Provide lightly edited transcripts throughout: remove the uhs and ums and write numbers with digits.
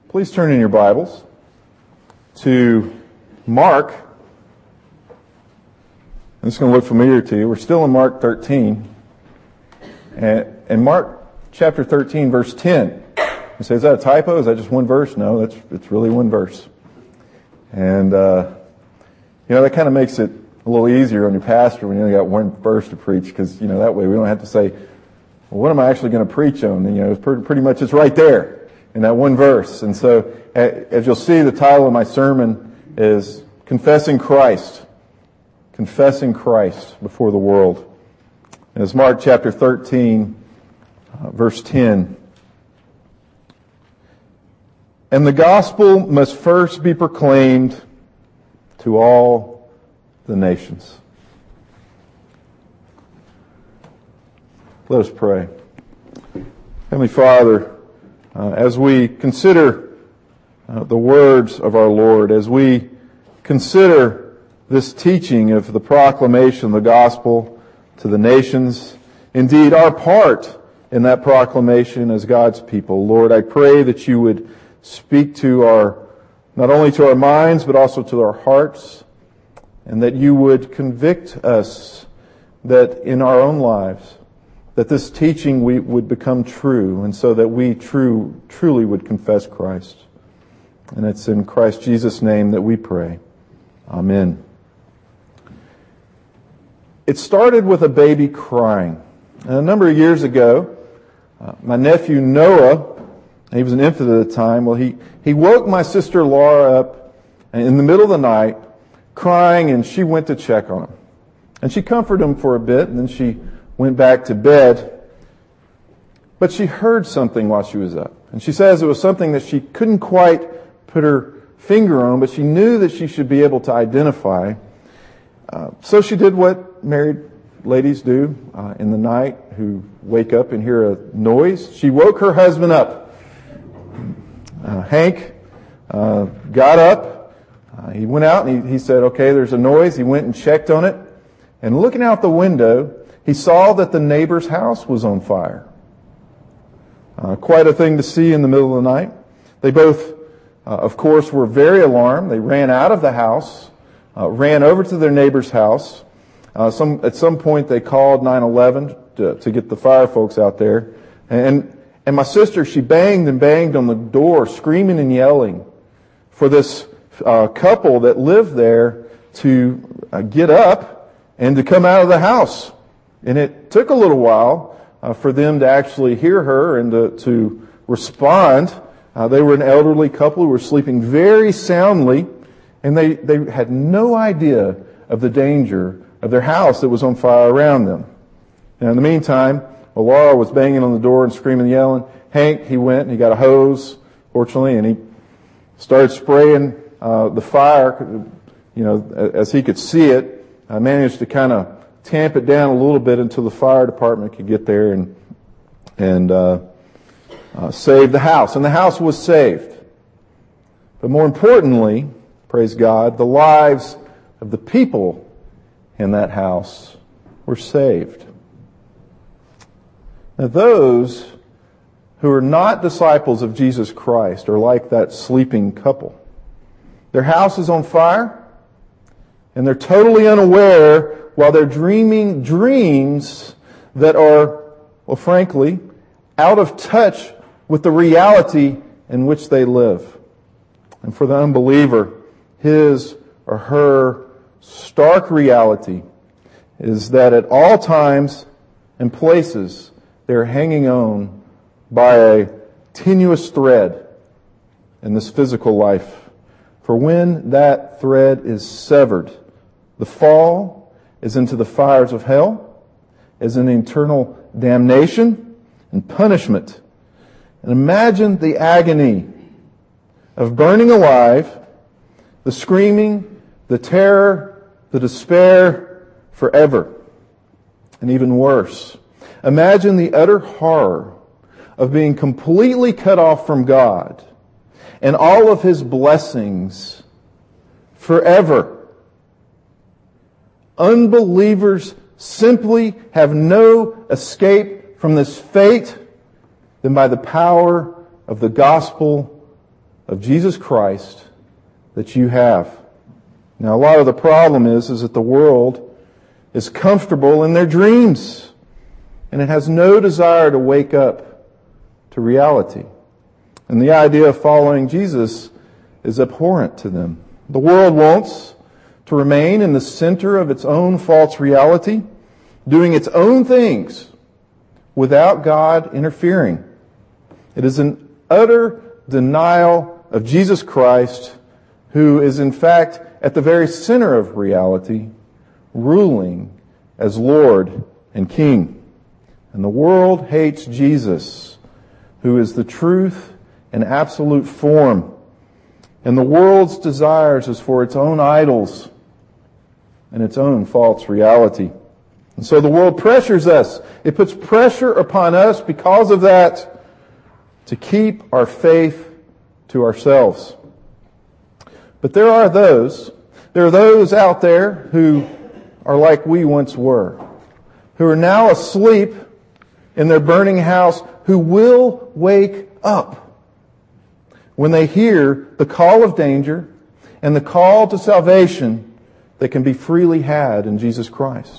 Please turn in your Bibles to Mark. This is going to look familiar to you. We're still in Mark 13. And Mark chapter 13, verse 10. You say, is that a typo? Is that just one verse? No, it's really one verse. And, that kind of makes it a little easier on your pastor when you only got one verse to preach, because, that way we don't have to say, well, what am I actually going to preach on? And, it's pretty much it's right there in that one verse. And so, as you'll see, the title of my sermon is Confessing Christ. Confessing Christ before the world. And it's Mark chapter 13, verse 10. And the gospel must first be proclaimed to all the nations. Let us pray. Heavenly Father, as we consider the words of our Lord, as we consider this teaching of the proclamation of the gospel to the nations, indeed our part in that proclamation as God's people, Lord, I pray that you would speak to not only to our minds, but also to our hearts, and that you would convict us that in our own lives, that this teaching would become true, and so that we truly would confess Christ. And it's in Christ Jesus' name that we pray. Amen. It started with a baby crying. And a number of years ago, my nephew Noah, he was an infant at the time, well, he woke my sister Laura up in the middle of the night crying, and she went to check on him. And she comforted him for a bit, and then she went back to bed. But she heard something while she was up. And she says it was something that she couldn't quite put her finger on, but she knew that she should be able to identify. So she did what married ladies do in the night who wake up and hear a noise. She woke her husband up. Hank got up. He went out and he said, okay, there's a noise. He went and checked on it. And looking out the window, he saw that the neighbor's house was on fire. Quite a thing to see in the middle of the night. They both, of course, were very alarmed. They ran out of the house, ran over to their neighbor's house. At some point, they called 911 to get the fire folks out there. And my sister, she banged and banged on the door, screaming and yelling for this couple that lived there to get up and to come out of the house. And it took a little while for them to actually hear her and to respond. They were an elderly couple who were sleeping very soundly, and they had no idea of the danger of their house that was on fire around them. And in the meantime, while Laura was banging on the door and screaming and yelling, Hank, he went and he got a hose, fortunately, and he started spraying the fire, as he could see it. Managed to kind of tamp it down a little bit until the fire department could get there and save the house. And the house was saved. But more importantly, praise God, the lives of the people in that house were saved. Now those who are not disciples of Jesus Christ are like that sleeping couple. Their house is on fire, and they're totally unaware while they're dreaming dreams that are, well, frankly, out of touch with the reality in which they live. And for the unbeliever, his or her stark reality is that at all times and places they're hanging on by a tenuous thread in this physical life. For when that thread is severed, the fall is into the fires of hell, is an eternal damnation and punishment. And imagine the agony of burning alive, the screaming, the terror, the despair forever. And even worse, imagine the utter horror of being completely cut off from God and all of His blessings forever. Unbelievers simply have no escape from this fate than by the power of the gospel of Jesus Christ that you have. Now, a lot of the problem is that the world is comfortable in their dreams, and it has no desire to wake up to reality. And the idea of following Jesus is abhorrent to them. The world wants to remain in the center of its own false reality, doing its own things without God interfering. It is an utter denial of Jesus Christ, who is in fact at the very center of reality, ruling as Lord and King. And the world hates Jesus, who is the truth and absolute form. And the world's desires is for its own idols and its own false reality. And so the world pressures us. It puts pressure upon us because of that to keep our faith to ourselves. But there are those out there who are like we once were, who are now asleep in their burning house, who will wake up when they hear the call of danger and the call to salvation that can be freely had in Jesus Christ.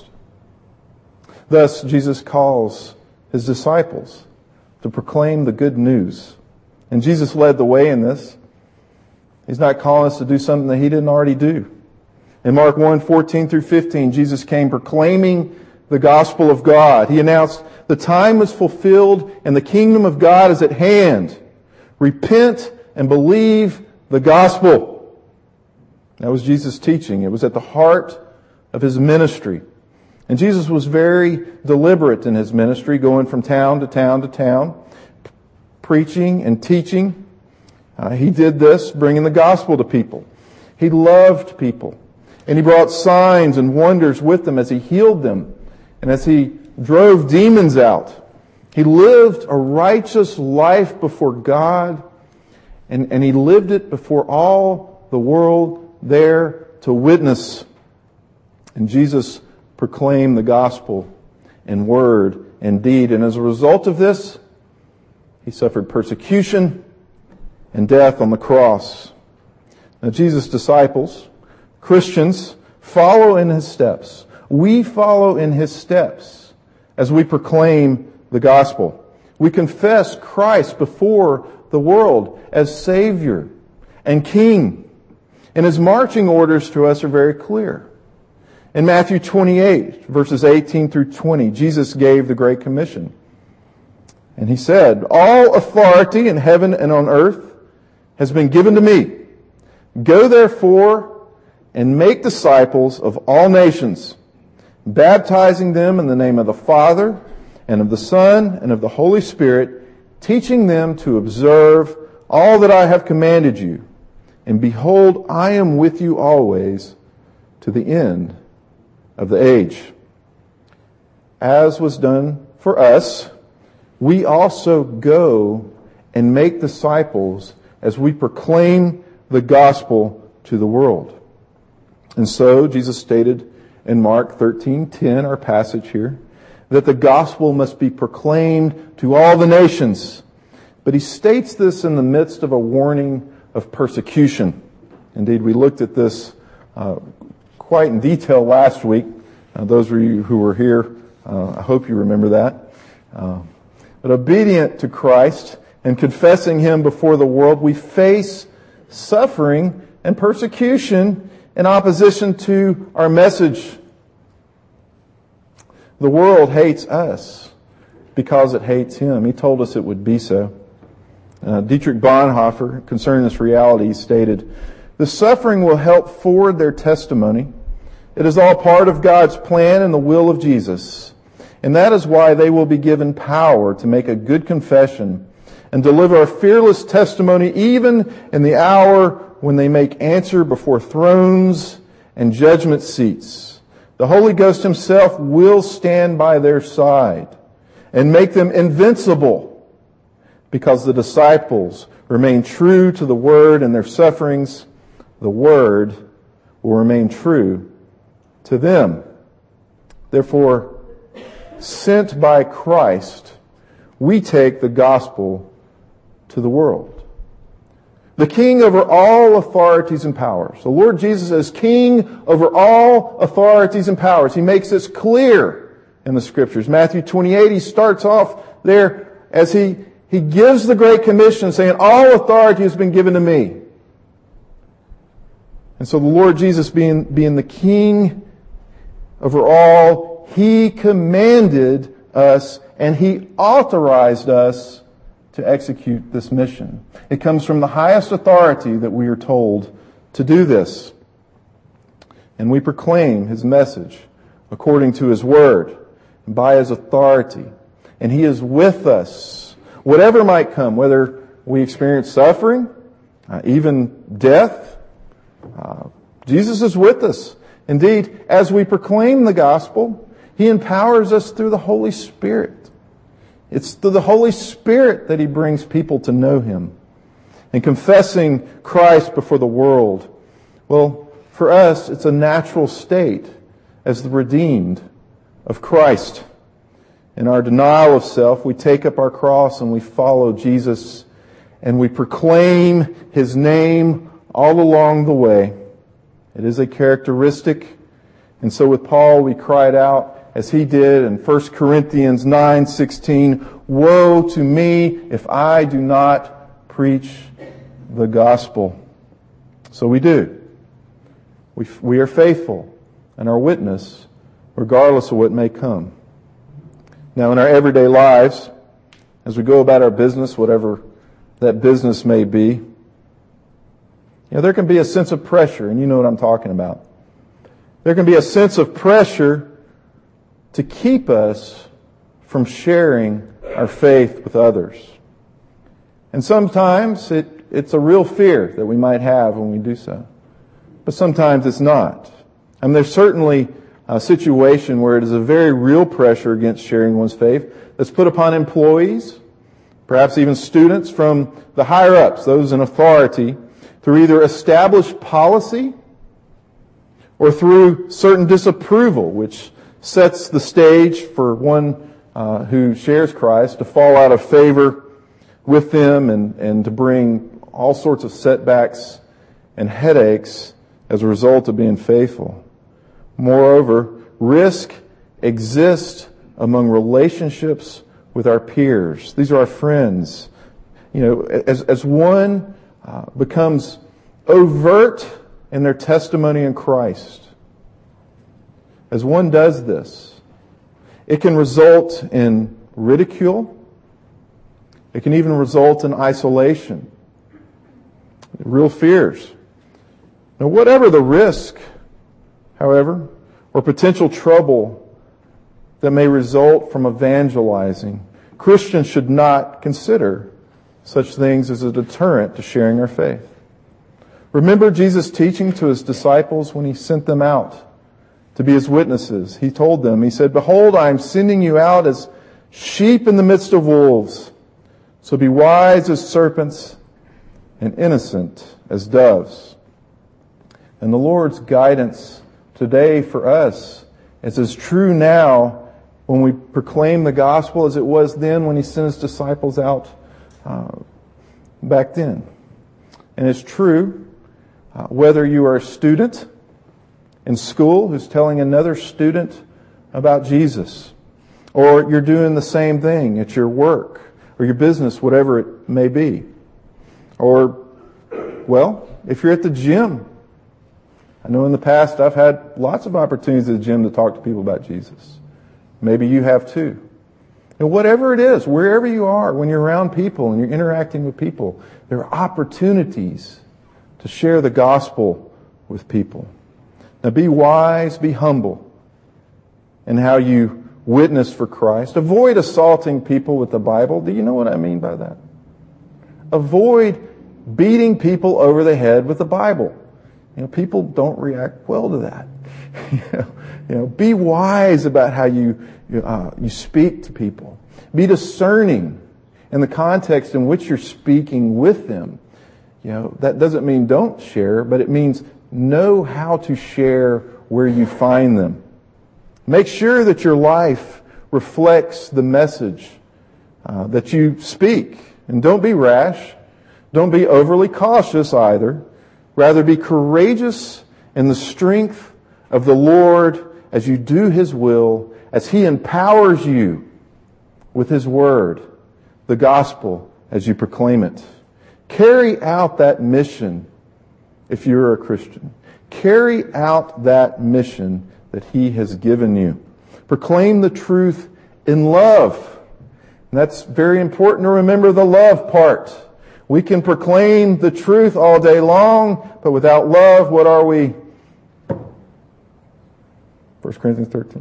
Thus, Jesus calls His disciples to proclaim the good news. And Jesus led the way in this. He's not calling us to do something that He didn't already do. In Mark 1:14-15, Jesus came proclaiming the gospel of God. He announced, "The time is fulfilled and the kingdom of God is at hand. Repent and believe the gospel." That was Jesus' teaching. It was at the heart of His ministry. And Jesus was very deliberate in His ministry, going from town to town to town, preaching and teaching. He did this, bringing the gospel to people. He loved people. And He brought signs and wonders with them as He healed them and as He drove demons out. He lived a righteous life before God, and He lived it before all the world there to witness. And Jesus proclaimed the gospel in word and deed. And as a result of this, He suffered persecution and death on the cross. Now, Jesus' disciples, Christians, follow in His steps. We follow in His steps as we proclaim the gospel. We confess Christ before the world as Savior and King. And His marching orders to us are very clear. In Matthew 28, verses 18-20, Jesus gave the Great Commission. And He said, "All authority in heaven and on earth has been given to me. Go therefore and make disciples of all nations, baptizing them in the name of the Father and of the Son and of the Holy Spirit, teaching them to observe all that I have commanded you. And behold, I am with you always to the end of the age." As was done for us, we also go and make disciples as we proclaim the gospel to the world. And so Jesus stated in Mark 13:10, our passage here, that the gospel must be proclaimed to all the nations. But He states this in the midst of a warning of persecution. Indeed, we looked at this quite in detail last week. Those of you who were here, I hope you remember that. But obedient to Christ and confessing Him before the world, we face suffering and persecution in opposition to our message. The world hates us because it hates Him. He told us it would be so. Dietrich Bonhoeffer, concerning this reality, stated, "The suffering will help forward their testimony. It is all part of God's plan and the will of Jesus. And that is why they will be given power to make a good confession and deliver a fearless testimony even in the hour when they make answer before thrones and judgment seats. The Holy Ghost Himself will stand by their side and make them invincible, because the disciples remain true to the Word in their sufferings. The Word will remain true to them." Therefore, sent by Christ, we take the gospel to the world. The King over all authorities and powers. The Lord Jesus is King over all authorities and powers. He makes this clear in the Scriptures. Matthew 28, he starts off there as he gives the Great Commission saying, all authority has been given to me. And so the Lord Jesus being the King over all, He commanded us and He authorized us to execute this mission. It comes from the highest authority that we are told to do this. And we proclaim His message according to His Word and by His authority. And He is with us, whatever might come, whether we experience suffering, even death. Jesus is with us. Indeed, as we proclaim the gospel, He empowers us through the Holy Spirit. It's through the Holy Spirit that He brings people to know Him. And confessing Christ before the world, well, for us, it's a natural state as the redeemed of Christ. In our denial of self, we take up our cross and we follow Jesus, and we proclaim His name all along the way. It is a characteristic. And so with Paul, we cried out, as he did in 1 Corinthians 9:16, woe to me if I do not preach the gospel. So we do. We are faithful and our witness, regardless of what may come. Now, in our everyday lives, as we go about our business, whatever that business may be, there can be a sense of pressure, and you know what I'm talking about. There can be a sense of pressure to keep us from sharing our faith with others. And sometimes it's a real fear that we might have when we do so. But sometimes it's not. And there's certainly a situation where it is a very real pressure against sharing one's faith that's put upon employees, perhaps even students from the higher ups, those in authority, through either established policy or through certain disapproval, which sets the stage for one who shares Christ to fall out of favor with them and to bring all sorts of setbacks and headaches as a result of being faithful. Moreover, risk exists among relationships with our peers. These are our friends. As one becomes overt in their testimony in Christ, as one does this, it can result in ridicule. It can even result in isolation. Real fears. Now, whatever the risk, however, or potential trouble that may result from evangelizing, Christians should not consider such things as a deterrent to sharing our faith. Remember Jesus' teaching to His disciples when He sent them out to be His witnesses. He told them, He said, behold, I am sending you out as sheep in the midst of wolves. So be wise as serpents and innocent as doves. And the Lord's guidance today for us is as true now when we proclaim the gospel as it was then when He sent His disciples out back then. And it's true whether you are a student in school who's telling another student about Jesus, or you're doing the same thing at your work or your business, whatever it may be. Or, well, if you're at the gym. I know in the past I've had lots of opportunities at the gym to talk to people about Jesus. Maybe you have too. And whatever it is, wherever you are, when you're around people and you're interacting with people, there are opportunities to share the gospel with people. Now be wise, be humble in how you witness for Christ. Avoid assaulting people with the Bible. Do you know what I mean by that? Avoid beating people over the head with the Bible. People don't react well to that. Be wise about how you speak to people. Be discerning in the context in which you're speaking with them. That doesn't mean don't share, but it means know how to share where you find them. Make sure that your life reflects the message that you speak. And don't be rash. Don't be overly cautious either. Rather, be courageous in the strength of the Lord as you do His will, as He empowers you with His Word, the gospel, as you proclaim it. Carry out that mission if you're a Christian. Carry out that mission that He has given you. Proclaim the truth in love. And that's very important to remember the love part. We can proclaim the truth all day long, but without love, what are we? 1 Corinthians 13.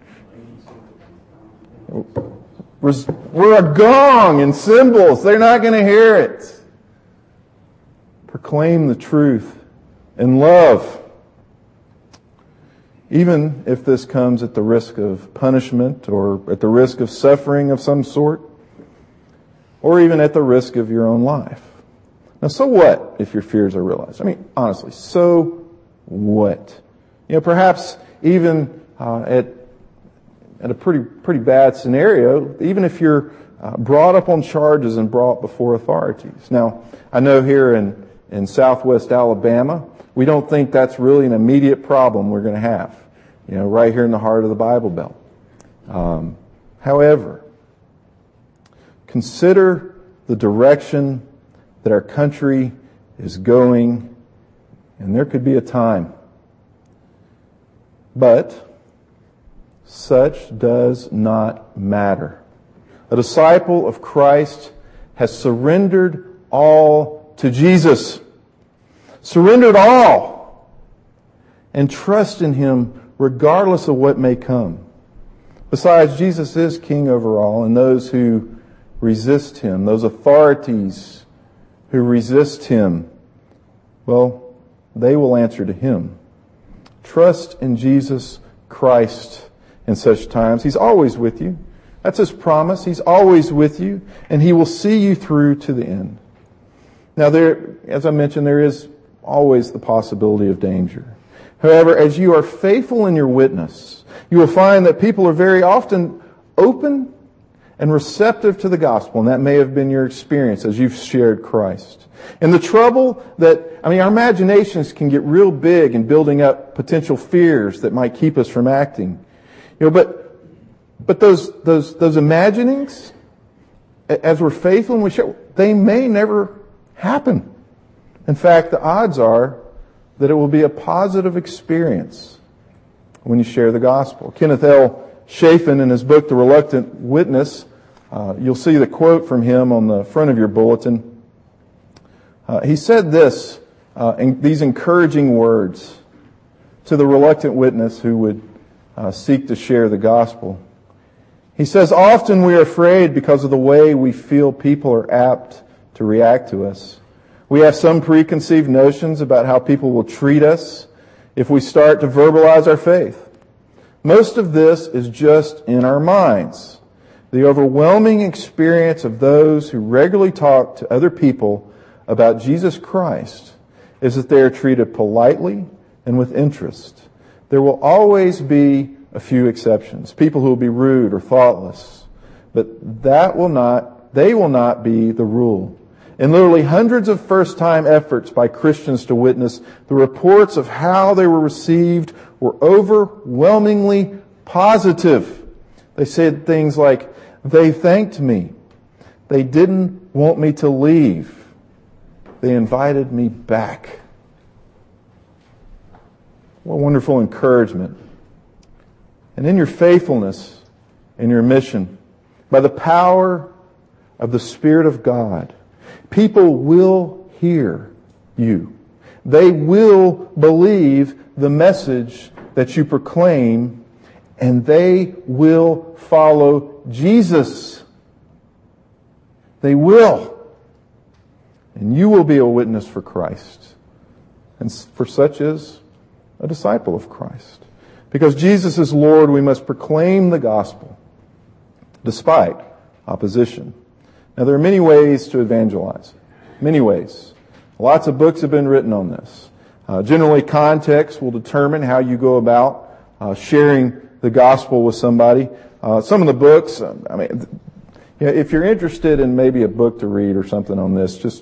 We're a gong and cymbals. They're not going to hear it. Proclaim the truth in love. Even if this comes at the risk of punishment or at the risk of suffering of some sort, or even at the risk of your own life. Now, so what if your fears are realized? I mean, honestly, so what? Perhaps even at a pretty bad scenario, even if you're brought up on charges and brought before authorities. Now, I know here in Southwest Alabama, we don't think that's really an immediate problem we're going to have, right here in the heart of the Bible Belt. However, consider the direction that our country is going, and there could be a time. But such does not matter. A disciple of Christ has surrendered all to Jesus. Surrendered all. And trust in Him regardless of what may come. Besides, Jesus is King over all, and those who resist Him, those authorities who resist Him, well, they will answer to Him. Trust in Jesus Christ in such times. He's always with you. That's His promise. He's always with you, and He will see you through to the end. Now, as I mentioned, there is always the possibility of danger. However, as you are faithful in your witness, you will find that people are very often open and receptive to the gospel, and that may have been your experience as you've shared Christ. And the trouble our imaginations can get real big in building up potential fears that might keep us from acting. But those imaginings, as we're faithful and we share, they may never happen. In fact, the odds are that it will be a positive experience when you share the gospel. Kenneth L. Chafin, in his book, The Reluctant Witness, you'll see the quote from him on the front of your bulletin. He said this, these encouraging words to the reluctant witness who would seek to share the gospel. He says, often we are afraid because of the way we feel people are apt to react to us. We have some preconceived notions about how people will treat us if we start to verbalize our faith. Most of this is just in our minds. The overwhelming experience of those who regularly talk to other people about Jesus Christ is that they are treated politely and with interest. There will always be a few exceptions, people who will be rude or thoughtless, but they will not be the rule. In literally hundreds of first-time efforts by Christians to witness, the reports of how they were received were overwhelmingly positive. They said things like, they thanked me. They didn't want me to leave. They invited me back. What wonderful encouragement. And in your faithfulness, in your mission, by the power of the Spirit of God, people will hear you. They will believe the message that you proclaim, and they will follow Jesus. They will. And you will be a witness for Christ. And for such is a disciple of Christ. Because Jesus is Lord, we must proclaim the gospel despite opposition. Now, there are many ways to evangelize. Many ways. Lots of books have been written on this. Generally, context will determine how you go about sharing the gospel with somebody. Some of the books, if you're interested in maybe a book to read or something on this, just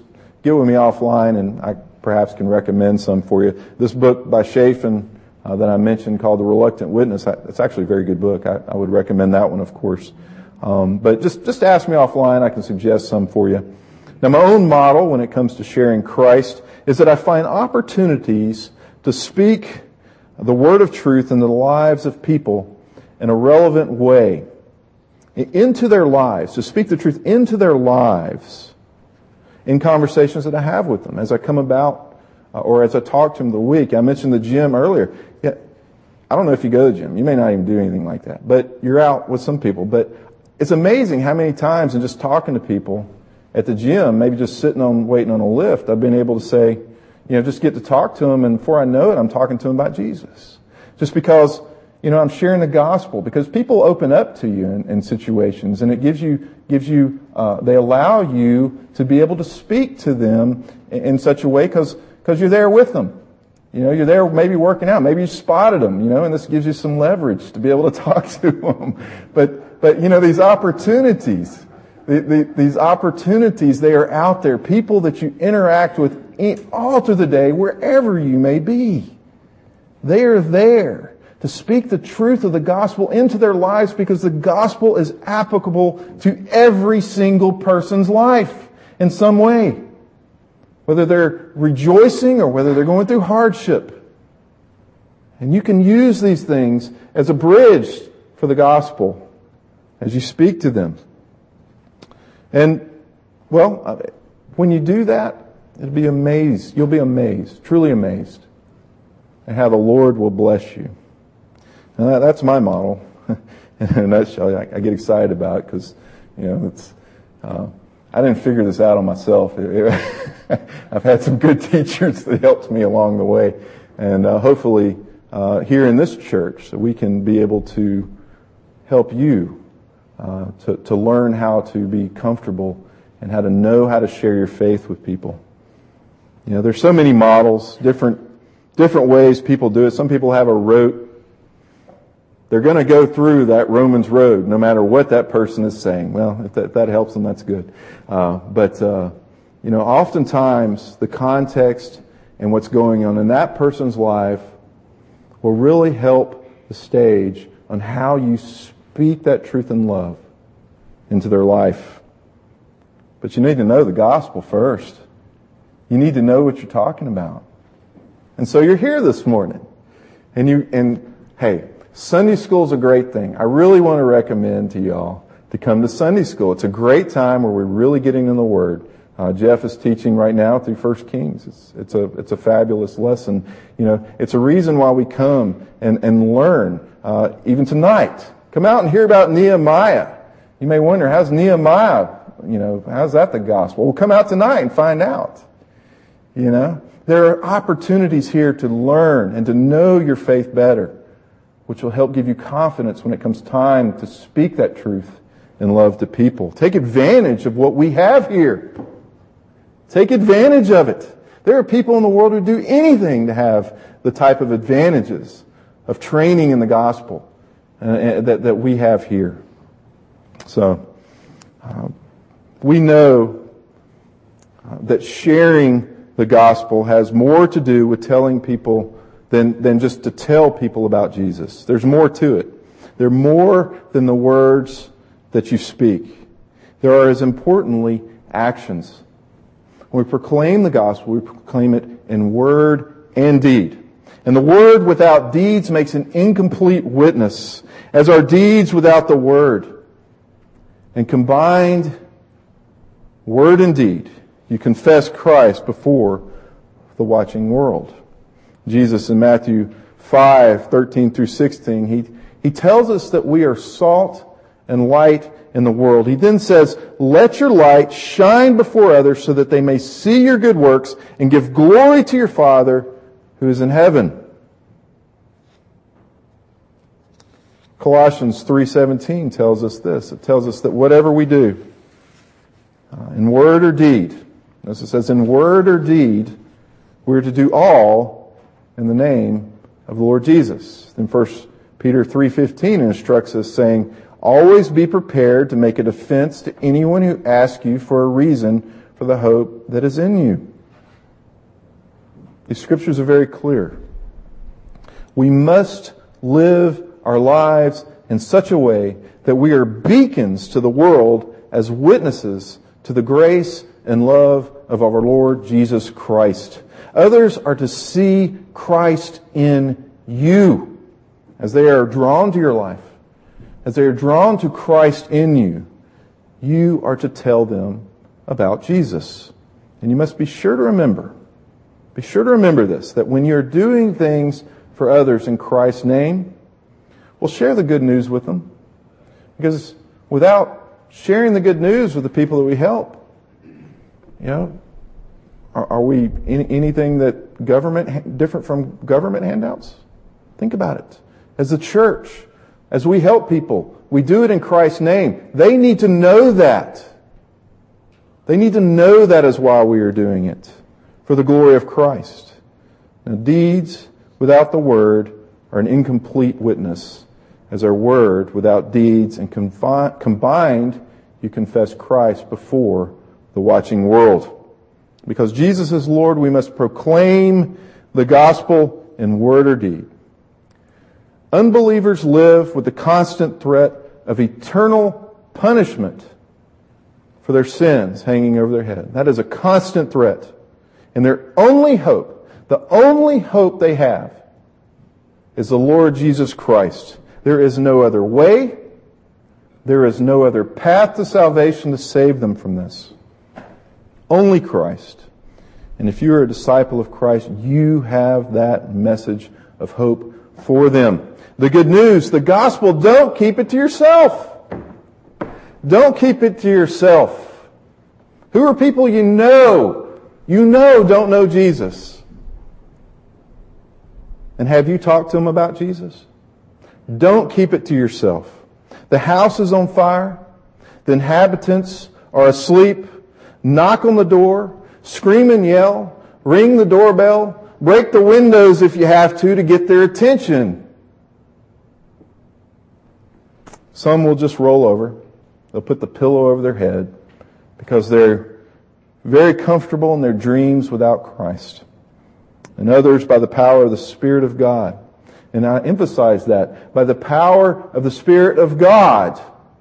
get with me offline and I perhaps can recommend some for you. This book by Chafin that I mentioned called The Reluctant Witness, it's actually a very good book. I would recommend that one, of course. But just ask me offline. I can suggest some for you. Now, my own model when it comes to sharing Christ is that I find opportunities to speak the word of truth into the lives of people in a relevant way, into their lives, to speak the truth into their lives in conversations that I have with them as I come about or as I talk to them the week. I mentioned the gym earlier. Yeah, I don't know if you go to the gym. You may not even do anything like that, but you're out with some people. But it's amazing how many times in just talking to people at the gym, maybe just waiting on a lift, I've been able to say, just get to talk to them, and before I know it, I'm talking to them about Jesus. Just because, I'm sharing the gospel, because people open up to you in situations, and it gives you, they allow you to be able to speak to them in such a way, because you're there with them. You're there maybe working out, maybe you spotted them, and this gives you some leverage to be able to talk to them. But these opportunities, these opportunities, they are out there. People that you interact with all through the day, wherever you may be. They are there to speak the truth of the gospel into their lives because the gospel is applicable to every single person's life in some way. Whether they're rejoicing or whether they're going through hardship. And you can use these things as a bridge for the gospel as you speak to them. And, when you do that, you'll be amazed, truly amazed at how the Lord will bless you. And that's my model. In a nutshell, I get excited about it because, I didn't figure this out on myself. I've had some good teachers that helped me along the way. And hopefully here in this church, so we can be able to help you to learn how to be comfortable and how to know how to share your faith with people. There's so many models, different ways people do it. Some people have a rote. They're going to go through that Romans road no matter what that person is saying. Well, if that helps them, that's good. But oftentimes the context and what's going on in that person's life will really help the stage on how you speak that truth and love into their life. But you need to know the gospel first. You need to know what you're talking about. And so you're here this morning. And hey, Sunday school is a great thing. I really want to recommend to y'all to come to Sunday school. It's a great time where we're really getting in the Word. Jeff is teaching right now through 1 Kings. It's a fabulous lesson. It's a reason why we come and learn. Even tonight, come out and hear about Nehemiah. You may wonder, how's Nehemiah? How's that the gospel? Well, come out tonight and find out. There are opportunities here to learn and to know your faith better, which will help give you confidence when it comes time to speak that truth and love to people. Take advantage of what we have here. Take advantage of it. There are people in the world who do anything to have the type of advantages of training in the gospel that we have here. So, we know that sharing the gospel has more to do with telling people than just to tell people about Jesus. There's more to it. There are more than the words that you speak. There are, as importantly, actions. When we proclaim the gospel, we proclaim it in word and deed. And the word without deeds makes an incomplete witness, as are deeds without the word. And combined, word and deed, you confess Christ before the watching world. Jesus in Matthew 5:13-16, he tells us that we are salt and light in the world. He then says, "Let your light shine before others so that they may see your good works and give glory to your Father who is in heaven." Colossians 3:17 tells us this. It tells us that whatever we do, in word or deed, notice it says in word or deed, we're to do all in the name of the Lord Jesus. Then 1 Peter 3:15 instructs us saying, "Always be prepared to make a defense to anyone who asks you for a reason for for the hope that is in you. These scriptures are very clear. We must live our lives in such a way that we are beacons to the world as witnesses to the grace and love of our Lord Jesus Christ. Others are to see Christ in you as they are drawn to your life. As they are drawn to Christ in you, you are to tell them about Jesus. And you must be sure to remember this, that when you're doing things for others in Christ's name, well, share the good news with them. Because without sharing the good news with the people that we help, are we anything that different from government handouts? Think about it. As a church, as we help people, we do it in Christ's name. They need to know that. They need to know that is why we are doing it, for the glory of Christ. Now, deeds without the word are an incomplete witness, as our word without deeds and combined, you confess Christ before the watching world. Because Jesus is Lord, we must proclaim the gospel in word or deed. Unbelievers live with the constant threat of eternal punishment for their sins hanging over their head. That is a constant threat. And their only hope, the only hope they have, is the Lord Jesus Christ. There is no other way. There is no other path to salvation to save them from this. Only Christ. And if you are a disciple of Christ, you have that message of hope for them. The good news, the gospel, don't keep it to yourself. Don't keep it to yourself. Who are people you know don't know Jesus? And have you talked to them about Jesus? Don't keep it to yourself. The house is on fire. The inhabitants are asleep. Knock on the door. Scream and yell. Ring the doorbell. Break the windows if you have to get their attention. Some will just roll over. They'll put the pillow over their head because they're very comfortable in their dreams without Christ. And others, by the power of the Spirit of God, and I emphasize that, by the power of the Spirit of God,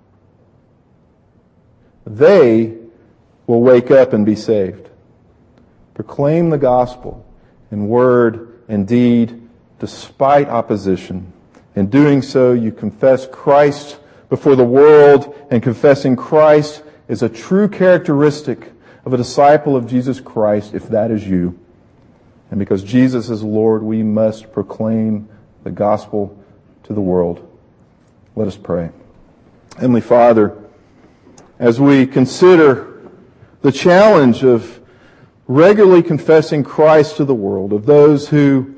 they will wake up and be saved. Proclaim the gospel in word and deed despite opposition. In doing so, you confess Christ before the world, and confessing Christ is a true characteristic of a disciple of Jesus Christ, if that is you. And because Jesus is Lord, we must proclaim the gospel to the world. Let us pray. Heavenly Father, as we consider the challenge of regularly confessing Christ to the world, of those who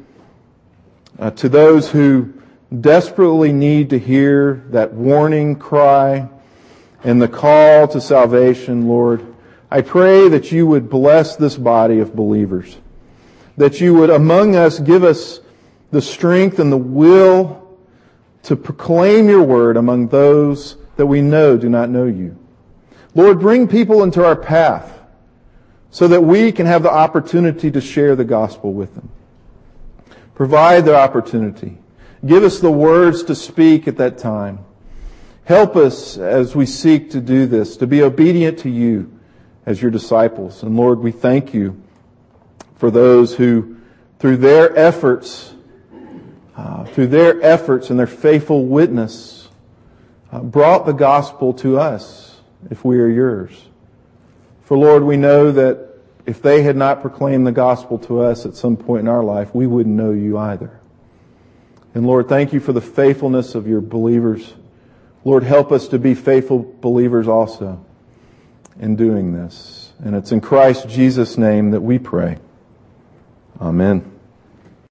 desperately need to hear that warning cry and the call to salvation, Lord, I pray that you would bless this body of believers, that you would among us give us the strength and the will to proclaim your word among those that we know do not know you. Lord, bring people into our path so that we can have the opportunity to share the gospel with them. Provide the opportunity. Give us the words to speak at that time. Help us as we seek to do this, to be obedient to you as your disciples. And Lord, we thank you for those who, through their efforts and their faithful witness, brought the gospel to us, if we are yours. For Lord, we know that if they had not proclaimed the gospel to us at some point in our life, we wouldn't know you either. And Lord, thank you for the faithfulness of your believers. Lord, help us to be faithful believers also in doing this. And it's in Christ Jesus' name that we pray. Amen.